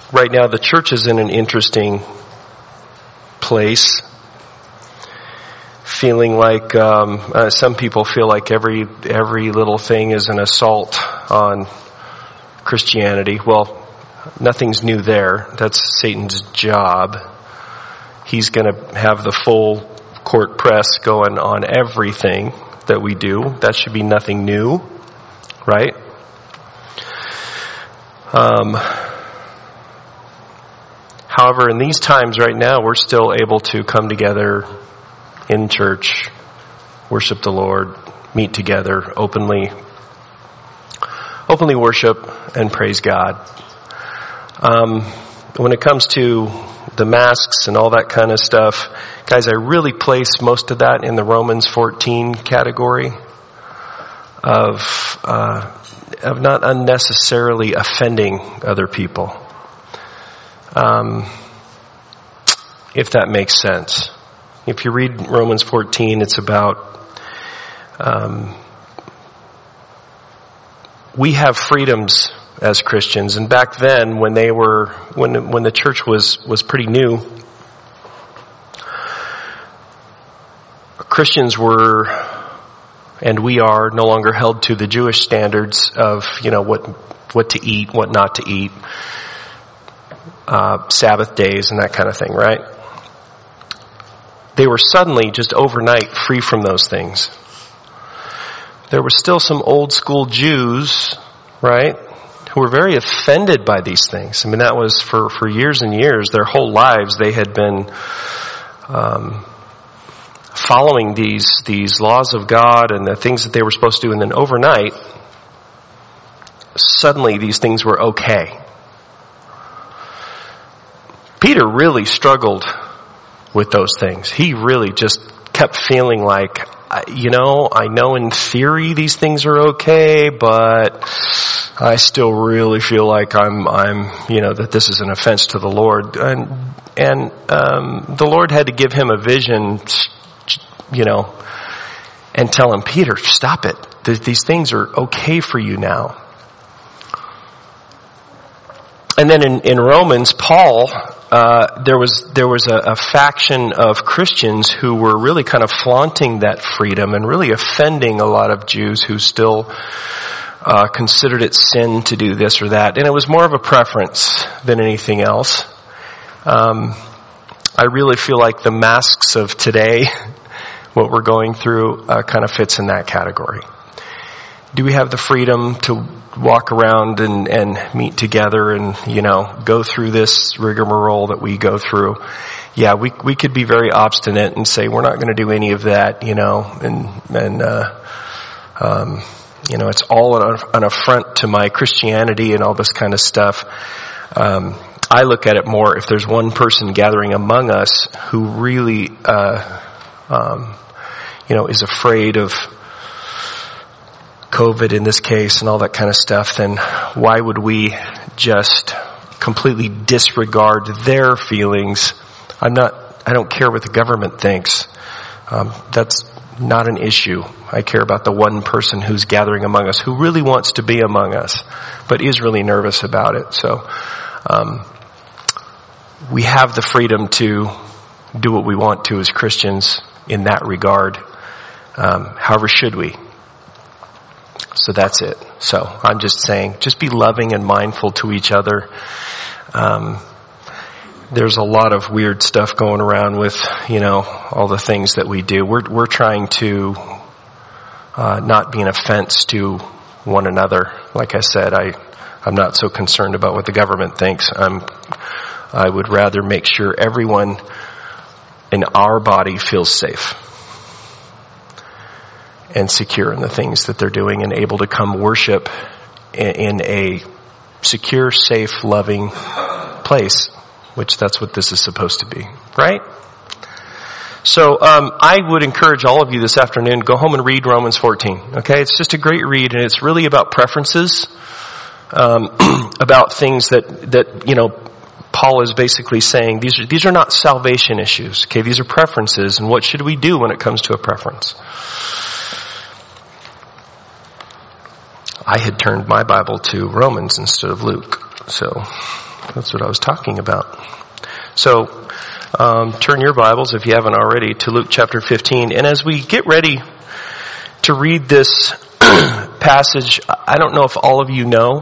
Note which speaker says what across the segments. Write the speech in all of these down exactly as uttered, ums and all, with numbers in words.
Speaker 1: right now the church is in an interesting place, feeling like um, uh, some people feel like every every little thing is an assault on Christianity. Well, nothing's new there. That's Satan's job. He's going to have the full court press going on everything that we do. That should be nothing new, right? Um, however, in these times right now, we're still able to come together in church, worship the Lord, meet together, openly, openly worship and praise God. Um, when it comes to the masks and all that kind of stuff, guys, I really place most of that in the Romans fourteen category of uh, of not unnecessarily offending other people, um, if that makes sense. If you read Romans fourteen, it's about um, we have freedoms as Christians, and back then, when they were when when the church was was pretty new, Christians were, and we are, no longer held to the Jewish standards of, you know, what what to eat, what not to eat, uh, Sabbath days, and that kind of thing, right? They were suddenly, just overnight, free from those things. There were still some old school Jews, right, who were very offended by these things. I mean, that was for, for years and years, their whole lives, they had been um, following these these laws of God and the things that they were supposed to do, and then overnight, suddenly these things were okay. Peter really struggled with those things. He really just kept feeling like, you know, I know in theory these things are okay, but I still really feel like I'm, I'm, you know, that this is an offense to the Lord. And, and, um, the Lord had to give him a vision, you know, and tell him, Peter, stop it. These things are okay for you now. And then in, in Romans, Paul, uh, there was, there was a, a faction of Christians who were really kind of flaunting that freedom and really offending a lot of Jews who still, uh, considered it sin to do this or that. And it was more of a preference than anything else. Um, I really feel like the masks of today, what we're going through, uh, kind of fits in that category. Do we have the freedom to walk around and, and meet together and, you know, go through this rigmarole that we go through? Yeah, we we could be very obstinate and say we're not going to do any of that, you know, and and uh, um, you know, it's all an, an affront to my Christianity and all this kind of stuff. Um, I look at it more, if there's one person gathering among us who really, uh, um, you know, is afraid of COVID in this case and all that kind of stuff, then why would we just completely disregard their feelings? I'm not, I don't care what the government thinks. Um, that's not an issue. I care about the one person who's gathering among us, who really wants to be among us, but is really nervous about it. So, um, we have the freedom to do what we want to as Christians in that regard. Um, however, should we? So that's it. So I'm just saying, just be loving and mindful to each other. Um, there's a lot of weird stuff going around with, you know, all the things that we do. We're we're trying to uh, not be an offense to one another. Like I said, I I'm not so concerned about what the government thinks. I'm I would rather make sure everyone in our body feels safe and secure in the things that they're doing and able to come worship in a secure, safe, loving place, which that's what this is supposed to be, right? So um, I would encourage all of you this afternoon, go home and read Romans fourteen, okay? It's just a great read, and it's really about preferences, um, about things that, that, you know, Paul is basically saying these are, these are not salvation issues, okay? These are preferences, and what should we do when it comes to a preference? I had turned my Bible to Romans instead of Luke. So That's what I was talking about. So, um, turn your Bibles, if you haven't already, to Luke chapter fifteen. And as we get ready to read this passage, I don't know if all of you know.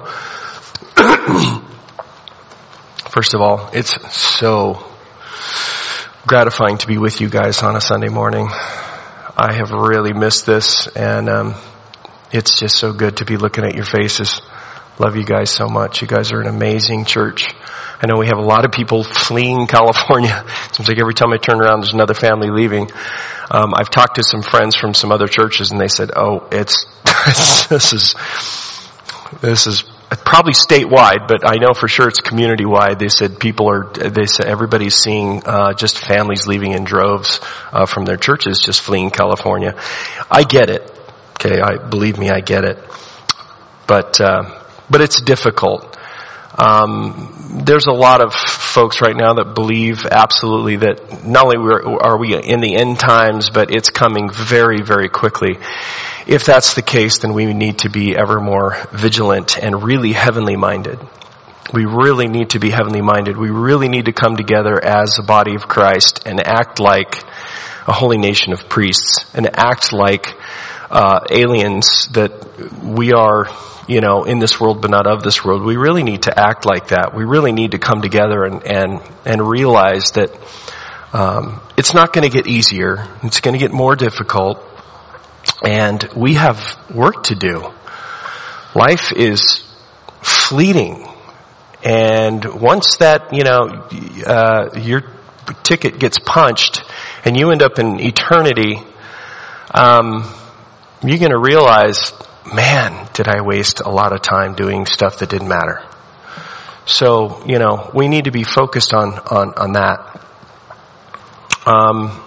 Speaker 1: First of all, it's so gratifying to be with you guys on a Sunday morning. I have really missed this, and um, it's just so good to be looking at your faces. Love you guys so much. You guys are an amazing church. I know we have a lot of people fleeing California. It seems like every time I turn around, there's another family leaving. Um, I've talked to some friends from some other churches, and they said, "Oh, it's this is this is probably statewide, but I know for sure it's community-wide." They said people are. They said everybody's seeing uh, just families leaving in droves uh, from their churches, just fleeing California. I get it. Okay, I believe me, I get it. But uh, but it's difficult. Um, there's a lot of folks right now that believe absolutely that not only are we in the end times, but it's coming very, very quickly. If that's the case, then we need to be ever more vigilant and really heavenly minded. We really need to be heavenly minded. We really need to come together as a body of Christ and act like a holy nation of priests and act like uh, aliens that we are, you know, in this world but not of this world. We really need to act like that. We really need to come together and and, and realize that um, it's not going to get easier. It's going to get more difficult. And we have work to do. Life is fleeting. And once that, you know, uh, your ticket gets punched and you end up in eternity, um, you're going to realize, man, did I waste a lot of time doing stuff that didn't matter. So, you know, we need to be focused on, on, on that. Um,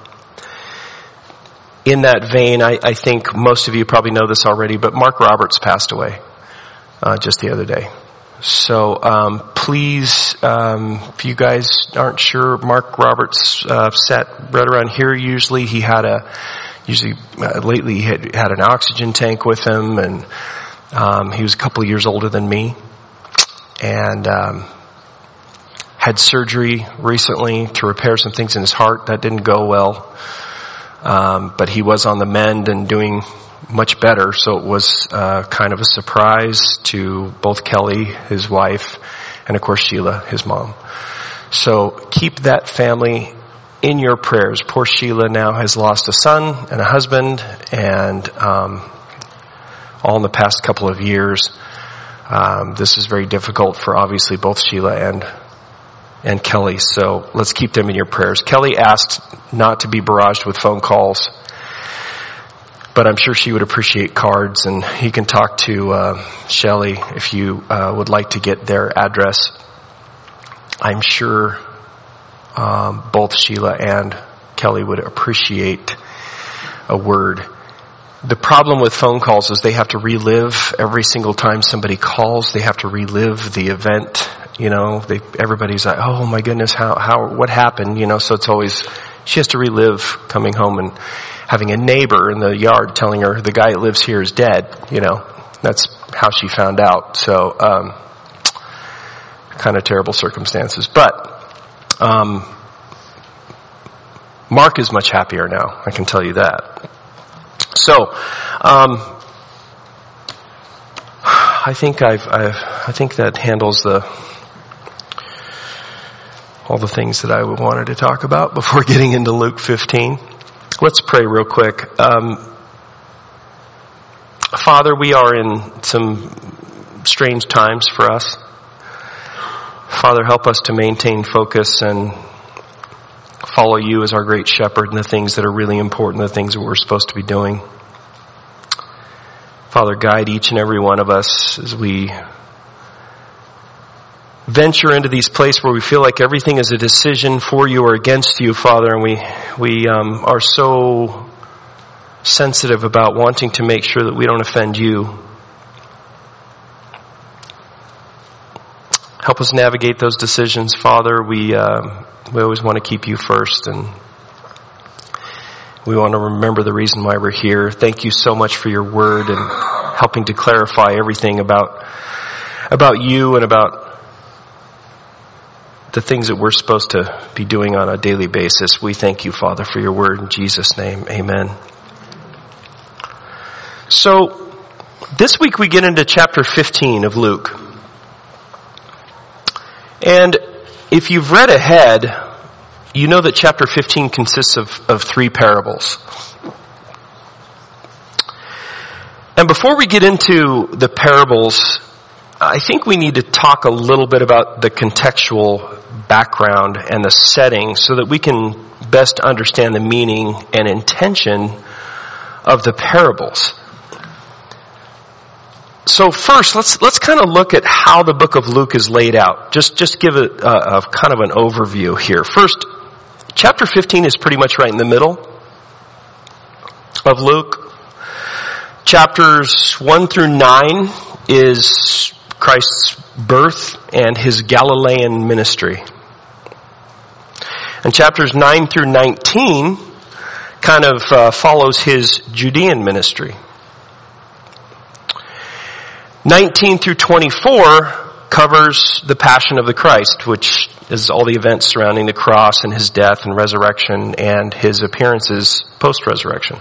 Speaker 1: in that vein, I, I think most of you probably know this already, but Mark Roberts passed away, uh, just the other day. So, um, please, um, if you guys aren't sure, Mark Roberts, uh, sat right around here usually. He had a, usually, uh, lately he had, had an oxygen tank with him, and, um, he was a couple of years older than me. And, um, had surgery recently to repair some things in his heart. That didn't go well. Um, but he was on the mend and doing much better. So it was, uh, kind of a surprise to both Kelly, his wife, and of course Sheila, his mom. So keep that family in your prayers. Poor Sheila now has lost a son and a husband, and, um, all in the past couple of years. Um, this is very difficult for obviously both Sheila and and Kelly, so let's keep them in your prayers. Kelly asked not to be barraged with phone calls, but I'm sure she would appreciate cards, and you can talk to uh, Shelley if you uh, would like to get their address. I'm sure um, both Sheila and Kelly would appreciate a word. The problem with phone calls is they have to relive every single time somebody calls. They have to relive the event. You know, they, everybody's like, oh my goodness, how, how, what happened? You know, so it's always, she has to relive coming home and having a neighbor in the yard telling her the guy that lives here is dead. You know, that's how she found out. So, um, kind of terrible circumstances. But, um, Mark is much happier now. I can tell you that. So, um, I think I've, I've, I think that handles the, all the things that I wanted to talk about before getting into Luke fifteen. Let's pray real quick. Um, Father, we are in some strange times for us. Father, help us to maintain focus and follow you as our great shepherd and the things that are really important, the things that we're supposed to be doing. Father, guide each and every one of us as we venture into these places where we feel like everything is a decision for you or against you, Father, and we we um, are so sensitive about wanting to make sure that we don't offend you. Help us navigate those decisions, Father. We uh, we always want to keep you first, and we want to remember the reason why we're here. Thank you so much for your word and helping to clarify everything about about you and about the things that we're supposed to be doing on a daily basis. We thank you, Father, for your word. In Jesus' name, amen. So, this week we get into chapter fifteen of Luke. And if you've read ahead, you know that chapter fifteen consists of, of three parables. And before we get into the parables, I think we need to talk a little bit about the contextual background and the setting so that we can best understand the meaning and intention of the parables. So first, let's let's kind of look at how the book of Luke is laid out. Just just give it a, a kind of an overview here. First, chapter fifteen is pretty much right in the middle of Luke. Chapters one through nine is Christ's birth and his Galilean ministry. And chapters nine through nineteen kind of uh, follows his Judean ministry. nineteen through twenty-four covers the Passion of the Christ, which is all the events surrounding the cross and his death and resurrection and his appearances post-resurrection.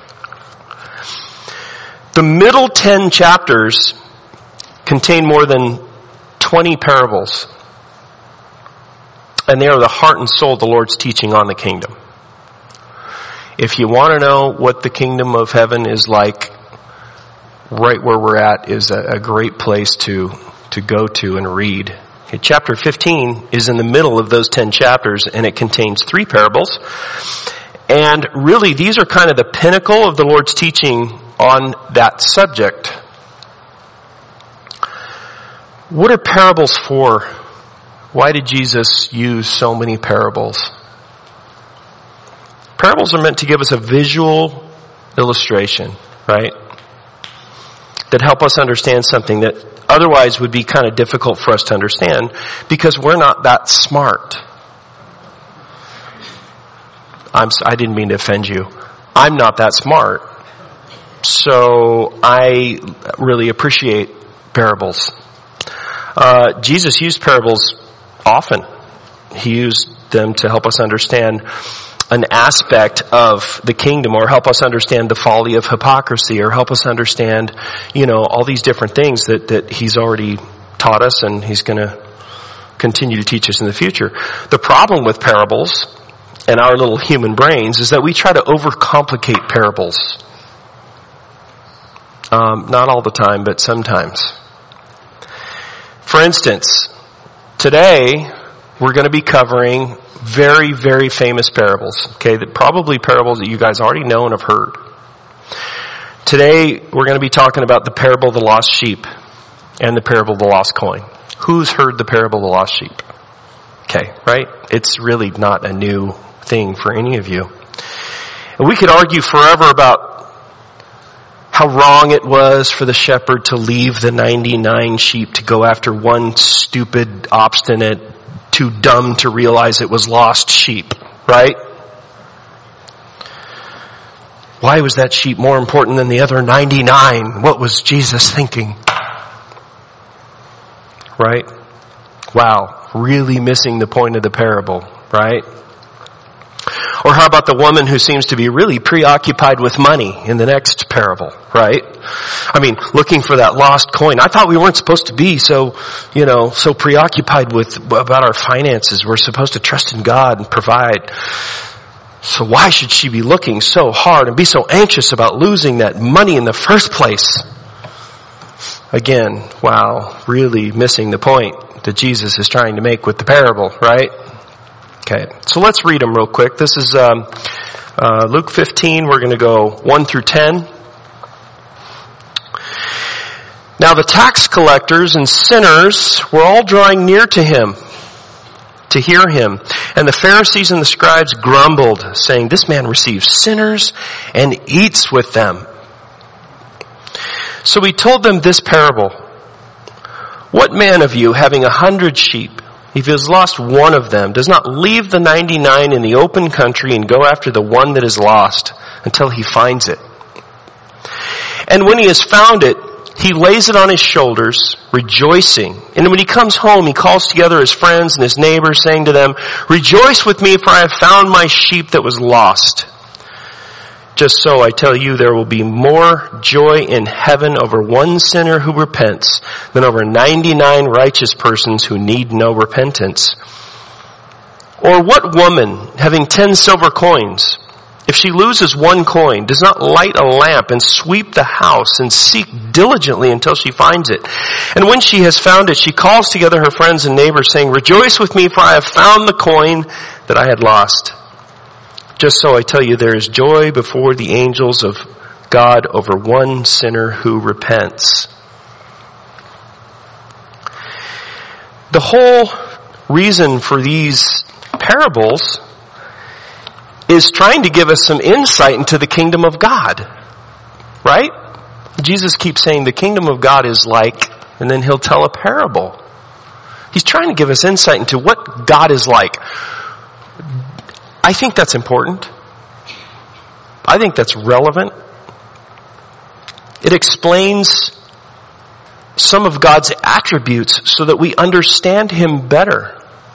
Speaker 1: The middle ten chapters contain more than twenty parables, and they are the heart and soul of the Lord's teaching on the kingdom. If you want to know what the kingdom of heaven is like, right where we're at is a, a great place to, to go to and read. Okay, chapter fifteen is in the middle of those ten chapters, and it contains three parables. And really, these are kind of the pinnacle of the Lord's teaching on that subject. What are parables for? Why did Jesus use so many parables? Parables are meant to give us a visual illustration, right? That help us understand something that otherwise would be kind of difficult for us to understand because we're not that smart. I'm, I didn't mean to offend you. I'm not that smart. So I really appreciate parables. Uh, Jesus used parables often. He used them to help us understand an aspect of the kingdom, or help us understand the folly of hypocrisy, or help us understand, you know, all these different things that, that he's already taught us and he's going to continue to teach us in the future. The problem with parables and our little human brains is that we try to overcomplicate parables. Um, not all the time, but sometimes. For instance, today we're going to be covering very, very famous parables. Okay, that probably parables that you guys already know and have heard. Today we're going to be talking about the parable of the lost sheep and the parable of the lost coin. Who's heard the parable of the lost sheep? Okay, right? It's really not a new thing for any of you. And we could argue forever about how wrong it was for the shepherd to leave the ninety-nine sheep to go after one stupid, obstinate, too dumb to realize it was lost sheep, right? Why was that sheep more important than the other ninety-nine? What was Jesus thinking? Right? Wow, really missing the point of the parable, right? Or how about the woman who seems to be really preoccupied with money in the next parable, right? I mean, looking for that lost coin. I thought we weren't supposed to be so, you know, so preoccupied with about our finances. We're supposed to trust in God and provide. So why should she be looking so hard and be so anxious about losing that money in the first place? Again, wow, really missing the point that Jesus is trying to make with the parable, right? Okay, so let's read them real quick. This is um, uh, Luke fifteen. We're going to go one through ten. Now the tax collectors and sinners were all drawing near to him to hear him. And the Pharisees and the scribes grumbled, saying, "This man receives sinners and eats with them." So he told them this parable. "What man of you, having a hundred sheep, if he has lost one of them, does not leave the ninety-nine in the open country and go after the one that is lost until he finds it? And when he has found it, he lays it on his shoulders, rejoicing. And when he comes home, he calls together his friends and his neighbors, saying to them, "Rejoice with me, for I have found my sheep that was lost." Just so, I tell you, there will be more joy in heaven over one sinner who repents than over ninety-nine righteous persons who need no repentance. Or what woman, having ten silver coins, if she loses one coin, does not light a lamp and sweep the house and seek diligently until she finds it? And when she has found it, she calls together her friends and neighbors, saying, "Rejoice with me, for I have found the coin that I had lost." Just so, I tell you, there is joy before the angels of God over one sinner who repents. The whole reason for these parables is trying to give us some insight into the kingdom of God. Right? Jesus keeps saying the kingdom of God is like, and then he'll tell a parable. He's trying to give us insight into what God is like. I think that's important. I think that's relevant. It explains some of God's attributes so that we understand him better.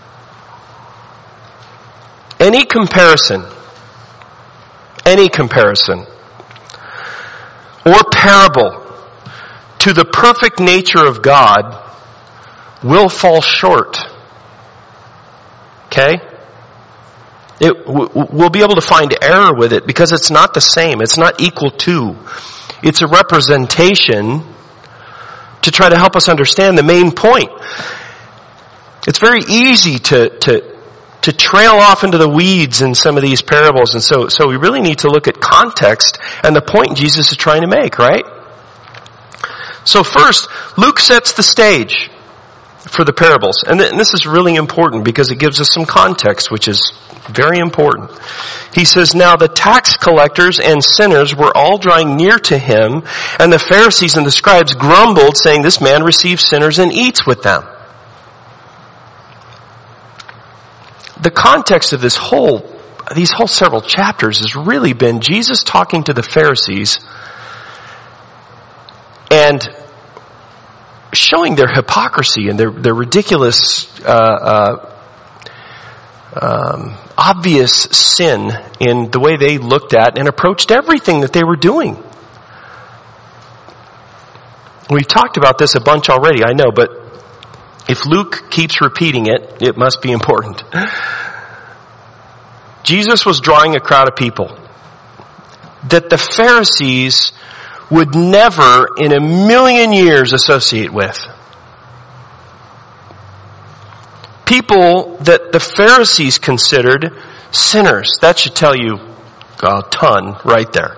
Speaker 1: Any comparison, any comparison, or parable to the perfect nature of God will fall short. Okay? It, we'll be able to find error with it because it's not the same. It's not equal to. It's a representation to try to help us understand the main point. It's very easy to, to, to trail off into the weeds in some of these parables. And so, so we really need to look at context and the point Jesus is trying to make, right? So first, Luke sets the stage for the parables. And, th- and this is really important because it gives us some context, which is very important. He says, "Now the tax collectors and sinners were all drawing near to him, and the Pharisees and the scribes grumbled, saying, 'This man receives sinners and eats with them.'" The context of this whole, these whole several chapters has really been Jesus talking to the Pharisees and showing their hypocrisy and their, their ridiculous, uh, uh, um, obvious sin in the way they looked at and approached everything that they were doing. We've talked about this a bunch already, I know, but if Luke keeps repeating it, it must be important. Jesus was drawing a crowd of people that the Pharisees would never in a million years associate with. People that the Pharisees considered sinners. That should tell you a ton right there.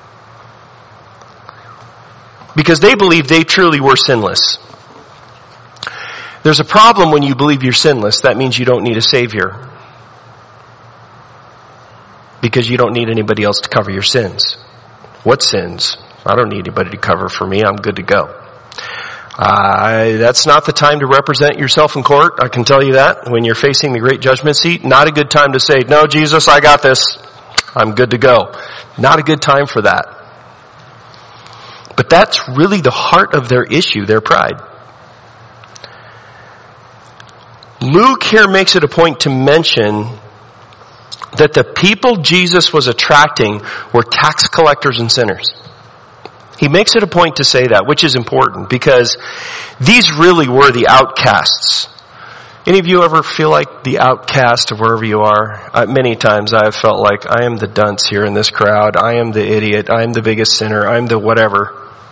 Speaker 1: Because they believed they truly were sinless. There's a problem when you believe you're sinless. That means you don't need a Savior. Because you don't need anybody else to cover your sins. What sins? I don't need anybody to cover for me. I'm good to go. Uh, that's not the time to represent yourself in court. I can tell you that. When you're facing the great judgment seat, not a good time to say, "No, Jesus, I got this. I'm good to go." Not a good time for that. But that's really the heart of their issue, their pride. Luke here makes it a point to mention that the people Jesus was attracting were tax collectors and sinners. He makes it a point to say that, which is important because these really were the outcasts. Any of you ever feel like the outcast of wherever you are? Uh, many times I have felt like I am the dunce here in this crowd. I am the idiot. I am the biggest sinner. I am the whatever.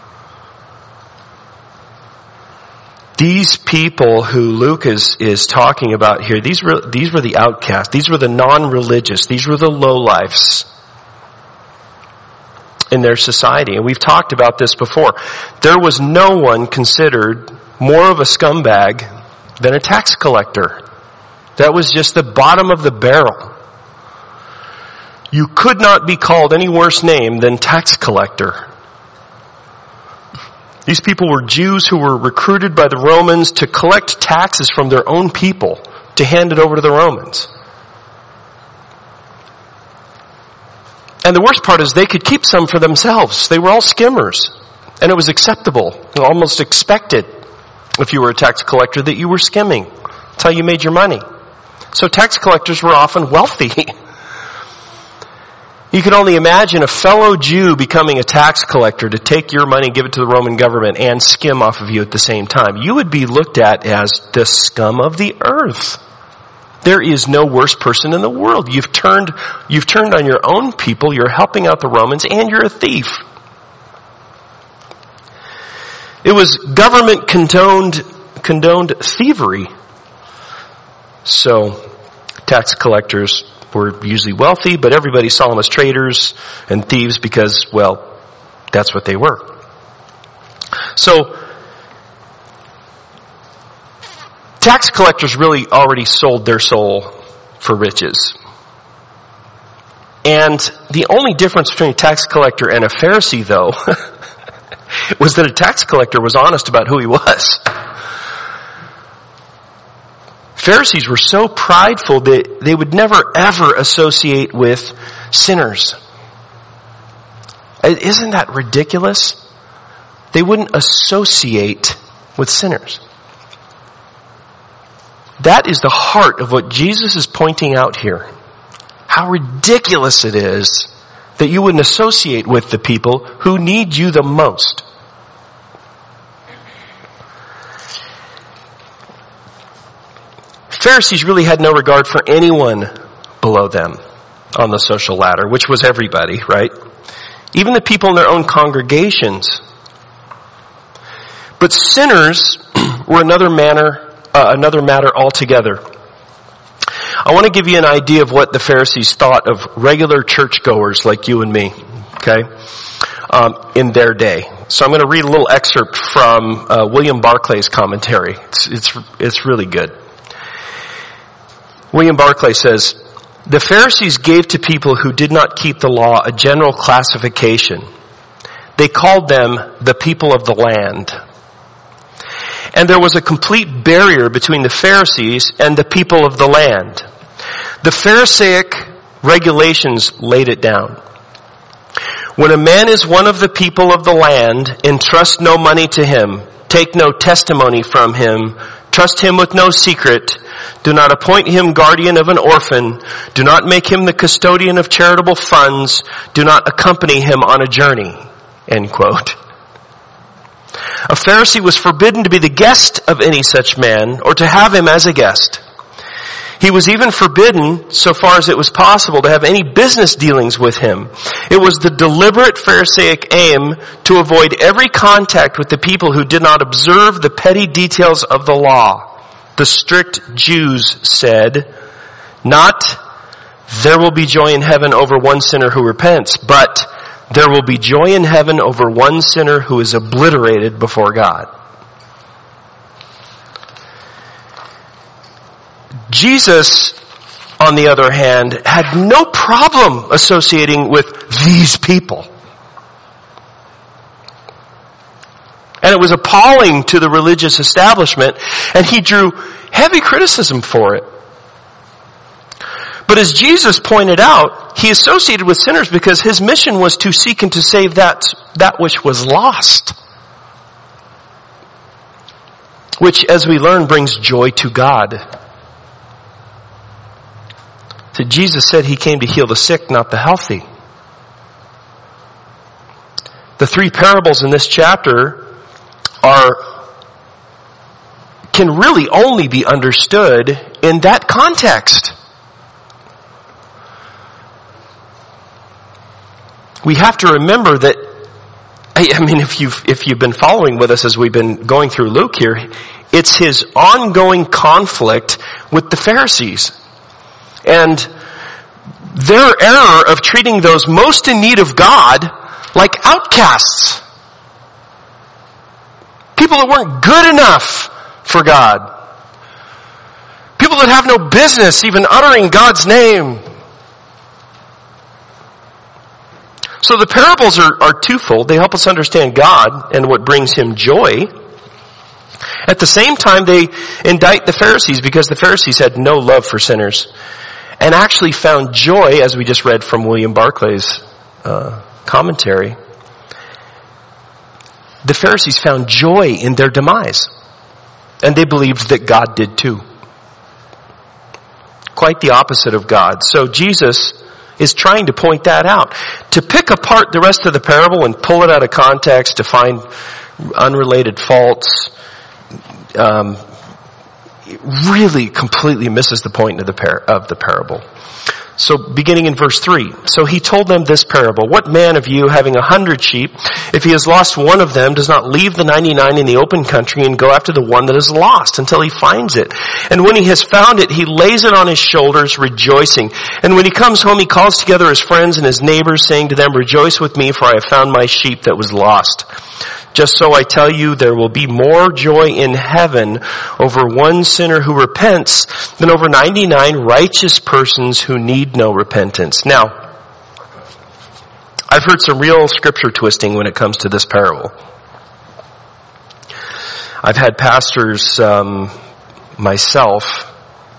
Speaker 1: These people who Luke is, is talking about here, these were, these were the outcasts. These were the non-religious. These were the lowlifes in their society. And we've talked about this before. There was no one considered more of a scumbag than a tax collector. That was just the bottom of the barrel. You could not be called any worse name than tax collector. These people were Jews who were recruited by the Romans to collect taxes from their own people to hand it over to the Romans. And the worst part is they could keep some for themselves. They were all skimmers. And it was acceptable, almost expected, if you were a tax collector, that you were skimming. That's how you made your money. So tax collectors were often wealthy. You can only imagine a fellow Jew becoming a tax collector to take your money, give it to the Roman government, and skim off of you at the same time. You would be looked at as the scum of the earth. There is no worse person in the world. You've turned, you've turned on your own people, you're helping out the Romans, and you're a thief. It was government condoned, condoned thievery. So, tax collectors were usually wealthy, but everybody saw them as traitors and thieves because, well, that's what they were. So, tax collectors really already sold their soul for riches. And the only difference between a tax collector and a Pharisee, though, was that a tax collector was honest about who he was. Pharisees were so prideful that they would never ever associate with sinners. Isn't that ridiculous? They wouldn't associate with sinners. That is the heart of what Jesus is pointing out here. How ridiculous it is that you wouldn't associate with the people who need you the most. Pharisees really had no regard for anyone below them on the social ladder, which was everybody, right? Even the people in their own congregations. But sinners were another manner, uh, another matter altogether. I want to give you an idea of what the Pharisees thought of regular churchgoers like you and me, okay, um, in their day. So I'm going to read a little excerpt from uh, William Barclay's commentary. It's, it's, it's really good. William Barclay says, "The Pharisees gave to people who did not keep the law a general classification. They called them the people of the land. And there was a complete barrier between the Pharisees and the people of the land. The Pharisaic regulations laid it down. When a man is one of the people of the land, entrust no money to him, take no testimony from him, trust him with no secret, do not appoint him guardian of an orphan, do not make him the custodian of charitable funds, do not accompany him on a journey." End quote. A Pharisee was forbidden to be the guest of any such man or to have him as a guest. He was even forbidden, so far as it was possible, to have any business dealings with him. It was the deliberate Pharisaic aim to avoid every contact with the people who did not observe the petty details of the law. The strict Jews said, not, "There will be joy in heaven over one sinner who repents," but, "There will be joy in heaven over one sinner who is obliterated before God." Jesus, on the other hand, had no problem associating with these people. And it was appalling to the religious establishment, and he drew heavy criticism for it. But as Jesus pointed out, he associated with sinners because his mission was to seek and to save that, that which was lost. Which, as we learn, brings joy to God. So Jesus said he came to heal the sick, not the healthy. The three parables in this chapter are, can really only be understood in that context. We have to remember that, I mean, if you've, if you've been following with us as we've been going through Luke here, it's his ongoing conflict with the Pharisees. And their error of treating those most in need of God like outcasts. People that weren't good enough for God. People that have no business even uttering God's name. So the parables are, are twofold. They help us understand God and what brings him joy. At the same time, they indict the Pharisees because the Pharisees had no love for sinners and actually found joy, as we just read from William Barclay's uh, commentary, the Pharisees found joy in their demise. And they believed that God did too. Quite the opposite of God. So Jesus is trying to point that out. To pick apart the rest of the parable and pull it out of context to find unrelated faults, um, it really completely misses the point of the par- of the parable. So beginning in verse three. So he told them this parable. What man of you, having a hundred sheep, if he has lost one of them, does not leave the ninety-nine in the open country and go after the one that is lost until he finds it? And when he has found it, he lays it on his shoulders, rejoicing. And when he comes home, he calls together his friends and his neighbors, saying to them, rejoice with me, for I have found my sheep that was lost. Just so I tell you, there will be more joy in heaven over one sinner who repents than over ninety-nine righteous persons who need no repentance. Now, I've heard some real scripture twisting when it comes to this parable. I've had pastors, um, myself,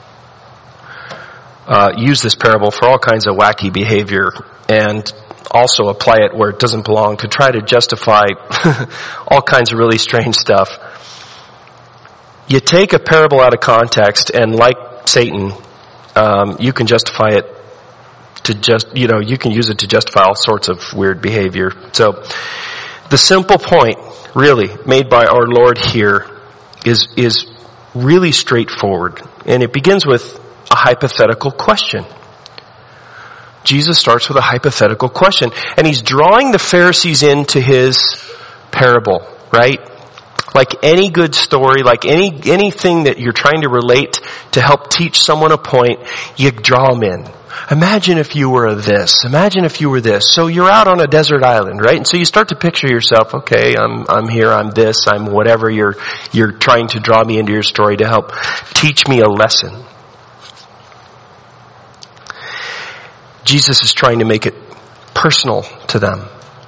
Speaker 1: uh, use this parable for all kinds of wacky behavior and also apply it where it doesn't belong to try to justify all kinds of really strange stuff. You take a parable out of context and like Satan, um, you can justify it to just, you know, you can use it to justify all sorts of weird behavior. So the simple point really made by our Lord here is, is really straightforward. And it begins with a hypothetical question. Jesus starts with a hypothetical question. And he's drawing the Pharisees into his parable, right? Like any good story, like any anything that you're trying to relate to help teach someone a point, you draw them in. Imagine if you were this. Imagine if you were this. So you're out on a desert island, right? And so you start to picture yourself, okay, I'm I'm here, I'm this, I'm whatever you're you're trying to draw me into your story to help teach me a lesson. Jesus is trying to make it personal to them.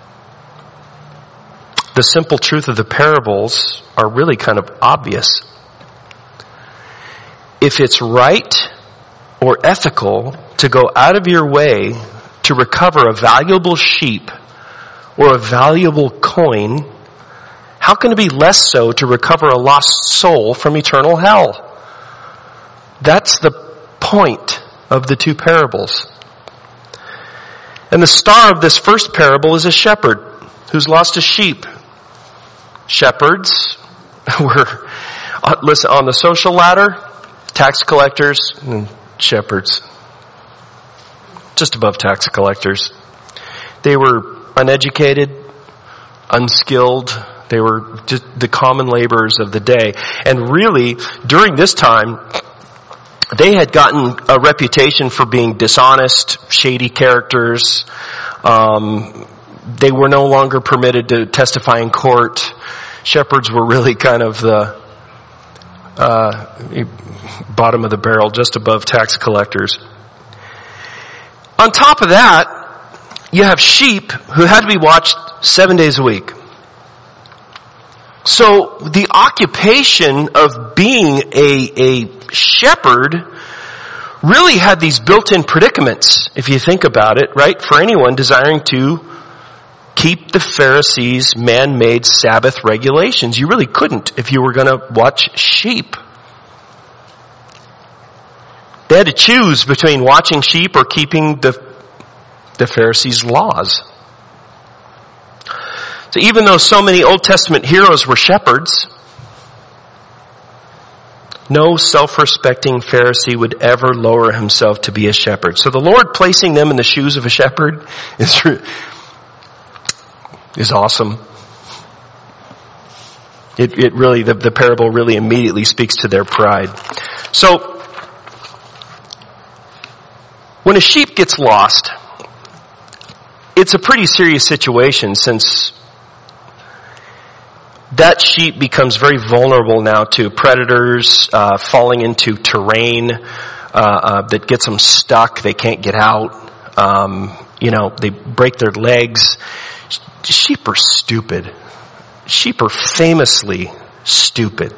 Speaker 1: The simple truth of the parables are really kind of obvious. If it's right or ethical to go out of your way to recover a valuable sheep or a valuable coin, how can it be less so to recover a lost soul from eternal hell? That's the point of the two parables. And the star of this first parable is a shepherd who's lost a sheep. Shepherds were, listen, on the social ladder, tax collectors and shepherds. Just above tax collectors. They were uneducated, unskilled. They were just the common laborers of the day. And really, during this time, they had gotten a reputation for being dishonest, shady characters. Um, they were no longer permitted to testify in court. Shepherds were really kind of the uh, bottom of the barrel, just above tax collectors. On top of that, you have sheep who had to be watched seven days a week. So the occupation of being a, a shepherd really had these built-in predicaments, if you think about it, right? For anyone desiring to keep the Pharisees' man-made Sabbath regulations. You really couldn't if you were going to watch sheep. They had to choose between watching sheep or keeping the, the Pharisees' laws. So even though so many Old Testament heroes were shepherds, no self-respecting Pharisee would ever lower himself to be a shepherd. So the Lord placing them in the shoes of a shepherd is, is awesome. It, it really, the, the parable really immediately speaks to their pride. So, when a sheep gets lost, it's a pretty serious situation since that sheep becomes very vulnerable now to predators, uh, falling into terrain, uh, uh, that gets them stuck. They can't get out. Um, you know, they break their legs. Sheep are stupid. Sheep are famously stupid.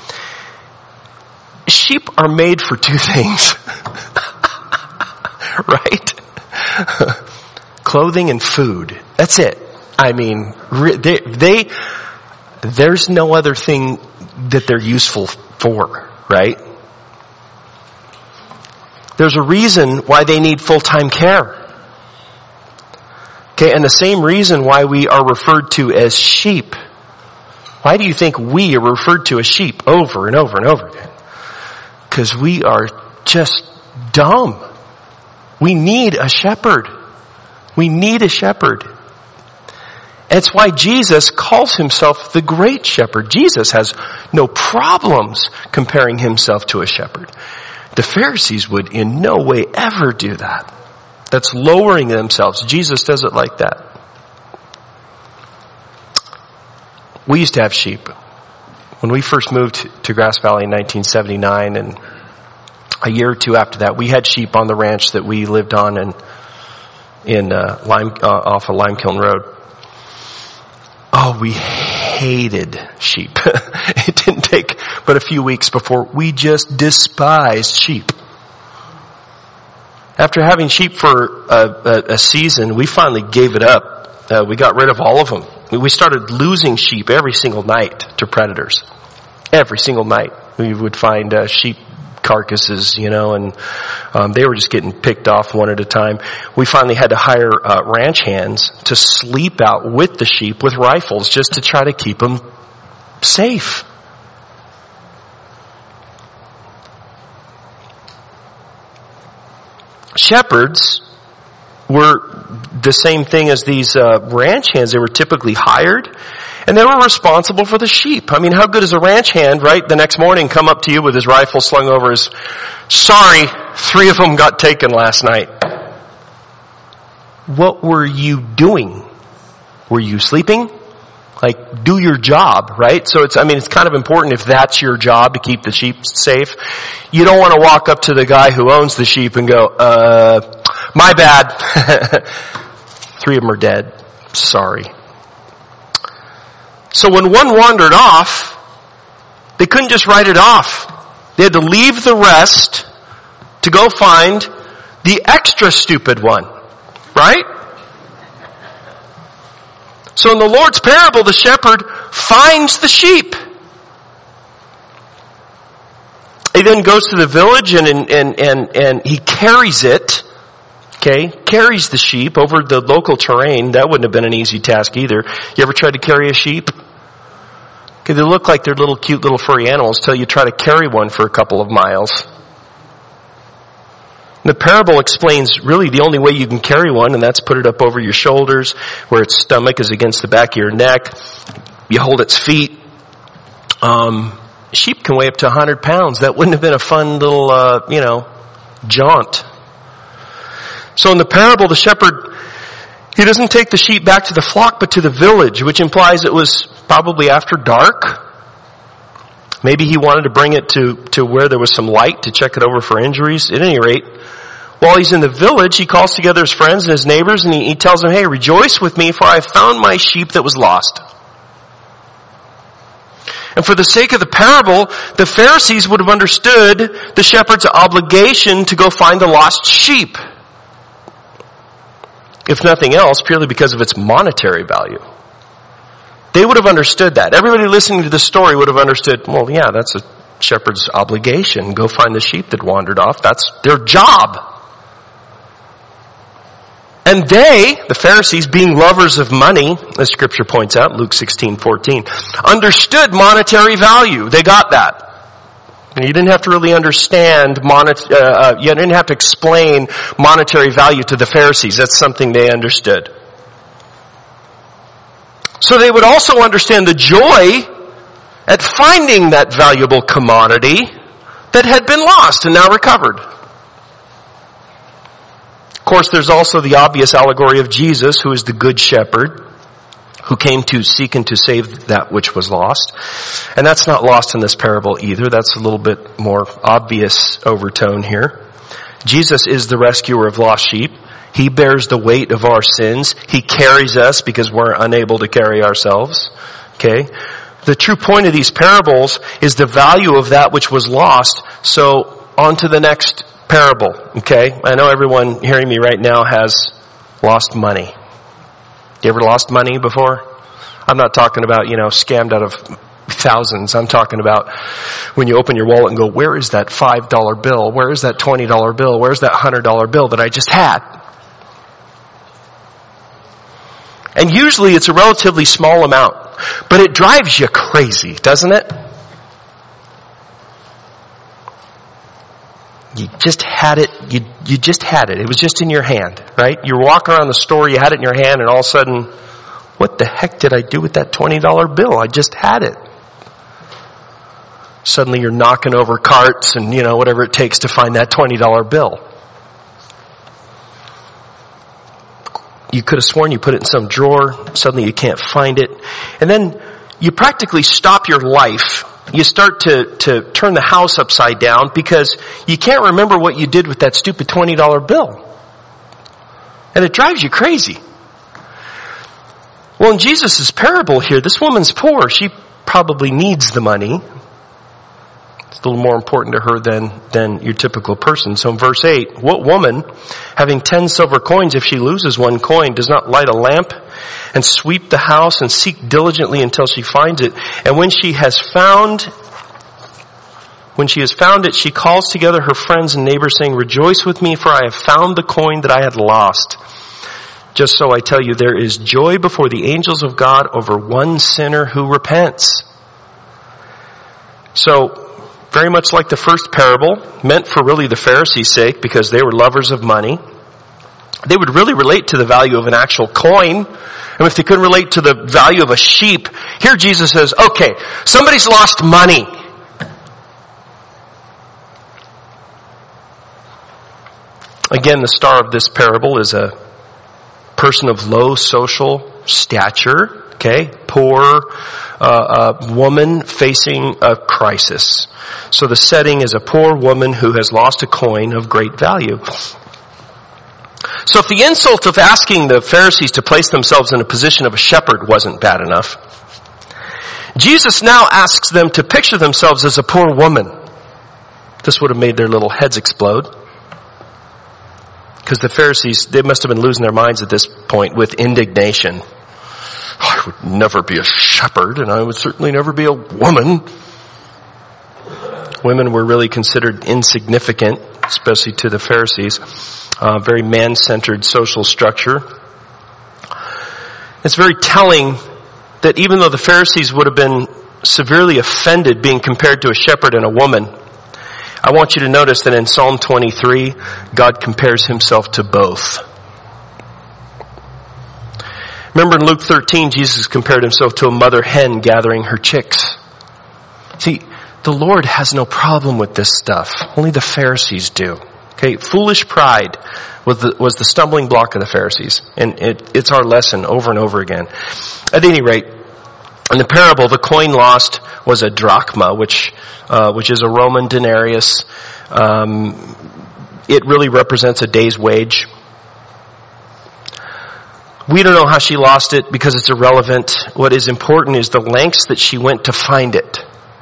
Speaker 1: Sheep are made for two things. Right? Clothing and food. That's it. I mean, they, they there's no other thing that they're useful for, right? There's a reason why they need full-time care. Okay, and the same reason why we are referred to as sheep. Why do you think we are referred to as sheep over and over and over again? Because we are just dumb. We need a shepherd. We need a shepherd. And it's why Jesus calls himself the great shepherd. Jesus has no problems comparing himself to a shepherd. The Pharisees would in no way ever do that. That's lowering themselves. Jesus does it like that. We used to have sheep. When we first moved to Grass Valley in nineteen seventy-nine, and a year or two after that, we had sheep on the ranch that we lived on in, in uh, Lime, uh, off of Limekiln Road. Oh, we hated sheep. It didn't take but a few weeks before we just despised sheep. After having sheep for a, a, a season, we finally gave it up. Uh, we got rid of all of them. We started losing sheep every single night to predators. Every single night. We would find uh, sheep carcasses, you know, and um, they were just getting picked off one at a time. We finally had to hire uh, ranch hands to sleep out with the sheep with rifles just to try to keep them safe. Shepherds were the same thing as these uh, ranch hands. They were typically hired, and they were responsible for the sheep. I mean, how good is a ranch hand, right? The next morning, come up to you with his rifle slung over his, sorry, three of them got taken last night. What were you doing? Were you sleeping? Like, do your job, right? So it's, I mean, it's kind of important if that's your job to keep the sheep safe. You don't want to walk up to the guy who owns the sheep and go, uh, my bad. Three of them are dead. Sorry. So when one wandered off, they couldn't just write it off. They had to leave the rest to go find the extra stupid one, right? So in the Lord's parable, the shepherd finds the sheep. He then goes to the village and, and, and, and he carries it, okay, carries the sheep over the local terrain. That wouldn't have been an easy task either. You ever tried to carry a sheep? Okay, they look like they're little cute little furry animals till you try to carry one for a couple of miles. The parable explains really the only way you can carry one, and that's put it up over your shoulders, where its stomach is against the back of your neck. You hold its feet. Um, sheep can weigh up to one hundred pounds. That wouldn't have been a fun little, uh, you know, jaunt. So in the parable, the shepherd, he doesn't take the sheep back to the flock, but to the village, which implies it was probably after dark. Maybe he wanted to bring it to, to where there was some light to check it over for injuries. At any rate, while he's in the village, he calls together his friends and his neighbors, and he, he tells them, hey, rejoice with me, for I have found my sheep that was lost. And for the sake of the parable, the Pharisees would have understood the shepherd's obligation to go find the lost sheep. If nothing else, purely because of its monetary value. They would have understood that. Everybody listening to this story would have understood, well, yeah, that's a shepherd's obligation. Go find the sheep that wandered off. That's their job. And they, the Pharisees, being lovers of money, as Scripture points out, Luke sixteen fourteen, understood monetary value. They got that. And you didn't have to really understand, monet- uh, uh, you didn't have to explain monetary value to the Pharisees. That's something they understood. So they would also understand the joy at finding that valuable commodity that had been lost and now recovered. Of course, there's also the obvious allegory of Jesus, who is the good shepherd, who came to seek and to save that which was lost. And that's not lost in this parable either. That's a little bit more obvious overtone here. Jesus is the rescuer of lost sheep. He bears the weight of our sins. He carries us because we're unable to carry ourselves. Okay? The true point of these parables is the value of that which was lost. So, on to the next parable. Okay? I know everyone hearing me right now has lost money. You ever lost money before? I'm not talking about, you know, scammed out of thousands. I'm talking about when you open your wallet and go, where is that five dollar bill? Where is that twenty dollar bill? Where's that one hundred dollar bill that I just had? And usually it's a relatively small amount, but it drives you crazy, doesn't it? You just had it, you you just had it. It was just in your hand, right? You're walking around the store, you had it in your hand, and all of a sudden, what the heck did I do with that twenty dollar bill? I just had it. Suddenly you're knocking over carts and, you know, whatever it takes to find that twenty dollar bill. You could have sworn you put it in some drawer. Suddenly you can't find it. And then you practically stop your life. You start to, to turn the house upside down because you can't remember what you did with that stupid twenty dollar bill. And it drives you crazy. Well, in Jesus' parable here, this woman's poor. She probably needs the money. It's a little more important to her than, than your typical person. So in verse eight, what woman, having ten silver coins, if she loses one coin, does not light a lamp and sweep the house and seek diligently until she finds it? And when she has found, when she has found it, she calls together her friends and neighbors, saying, rejoice with me, for I have found the coin that I had lost. Just so I tell you, there is joy before the angels of God over one sinner who repents. So, very much like the first parable, meant for really the Pharisees' sake because they were lovers of money. They would really relate to the value of an actual coin. And if they couldn't relate to the value of a sheep, here Jesus says, okay, somebody's lost money. Again, the star of this parable is a person of low social stature, okay, poor, uh, a woman facing a crisis. So the setting is a poor woman who has lost a coin of great value. So if the insult of asking the Pharisees to place themselves in a position of a shepherd wasn't bad enough, Jesus now asks them to picture themselves as a poor woman. This would have made their little heads explode. Because the Pharisees, they must have been losing their minds at this point with indignation. I would never be a shepherd, and I would certainly never be a woman. Women were really considered insignificant, especially to the Pharisees. Uh, very man-centered social structure. It's very telling that even though the Pharisees would have been severely offended being compared to a shepherd and a woman, I want you to notice that in Psalm twenty-three, God compares himself to both. Remember in Luke thirteen, Jesus compared himself to a mother hen gathering her chicks. See, the Lord has no problem with this stuff. Only the Pharisees do. Okay, foolish pride was the, was the stumbling block of the Pharisees. And it, it's our lesson over and over again. At any rate, in the parable, the coin lost was a drachma, which uh, which is a Roman denarius. Um, it really represents a day's wage. We don't know how she lost it because it's irrelevant. What is important is the lengths that she went to find it.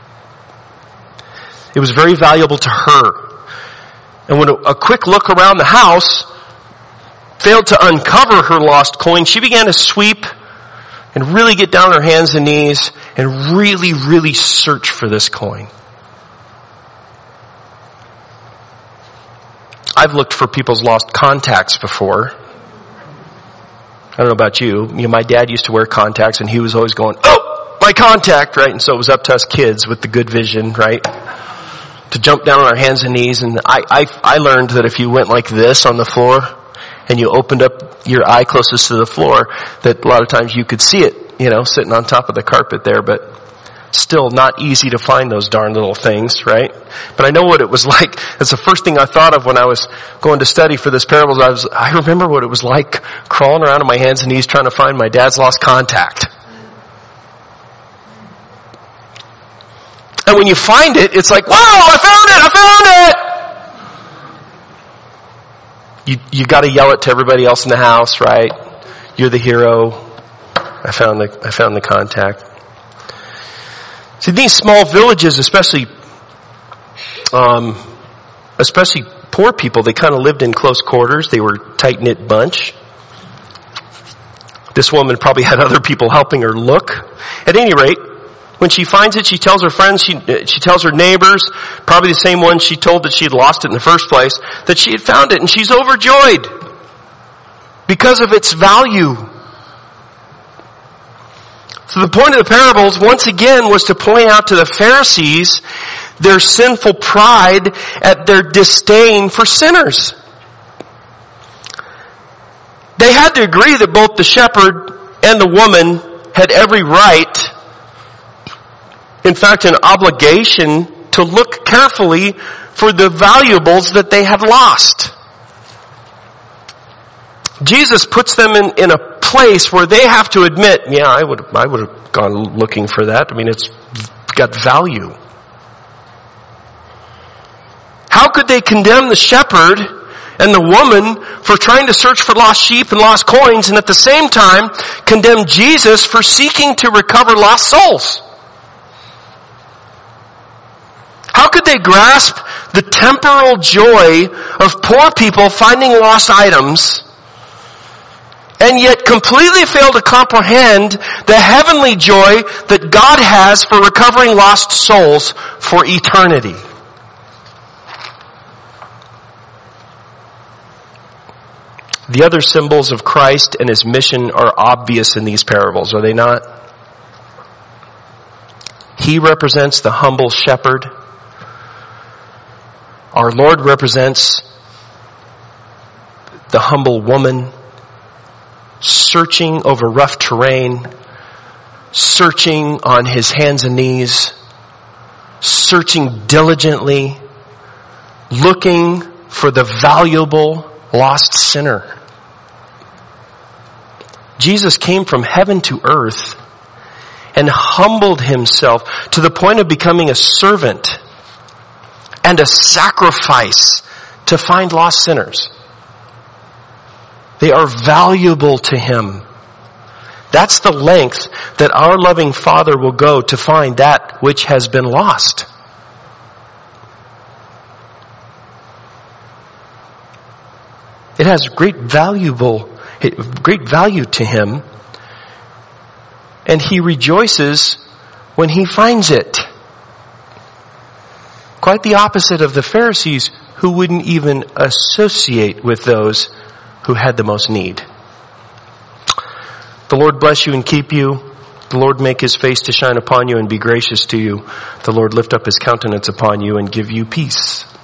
Speaker 1: It was very valuable to her. And when a, a quick look around the house failed to uncover her lost coin, she began to sweep and really get down on her hands and knees and really, really search for this coin. I've looked for people's lost contacts before. I don't know about you. You know, my dad used to wear contacts and he was always going, oh, my contact, right? And so it was up to us kids with the good vision, right? To jump down on our hands and knees. And I, I, I learned that if you went like this on the floor and you opened up your eye closest to the floor, that a lot of times you could see it, you know, sitting on top of the carpet there, but still not easy to find those darn little things, right? But I know what it was like. That's the first thing I thought of when I was going to study for this parable. I was, I remember what it was like crawling around on my hands and knees trying to find my dad's lost contact. And when you find it, it's like, wow, I found it, I found it! You, you gotta yell it to everybody else in the house, right? You're the hero. I found the, I found the contact. See, these small villages, especially, um, especially poor people, they kind of lived in close quarters. They were a tight-knit bunch. This woman probably had other people helping her look. At any rate, when she finds it, she tells her friends, she, she tells her neighbors, probably the same ones she told that she had lost it in the first place, that she had found it, and she's overjoyed because of its value. So the point of the parables, once again, was to point out to the Pharisees their sinful pride at their disdain for sinners. They had to agree that both the shepherd and the woman had every right, in fact an obligation, to look carefully for the valuables that they had lost. Jesus puts them in, in a place where they have to admit, yeah, I would I would have gone looking for that. I mean, it's got value. How could they condemn the shepherd and the woman for trying to search for lost sheep and lost coins, and at the same time condemn Jesus for seeking to recover lost souls? How could they grasp the temporal joy of poor people finding lost items and yet completely fail to comprehend the heavenly joy that God has for recovering lost souls for eternity? The other symbols of Christ and His mission are obvious in these parables, are they not? He represents the humble shepherd. Our Lord represents the humble woman, searching over rough terrain, searching on His hands and knees, searching diligently, looking for the valuable lost sinner. Jesus came from heaven to earth and humbled Himself to the point of becoming a servant and a sacrifice to find lost sinners. They are valuable to Him. That's the length that our loving Father will go to find that which has been lost. It has great valuable, great value to Him, and He rejoices when He finds it. Quite the opposite of the Pharisees, who wouldn't even associate with those who had the most need. The Lord bless you and keep you. The Lord make His face to shine upon you and be gracious to you. The Lord lift up His countenance upon you and give you peace.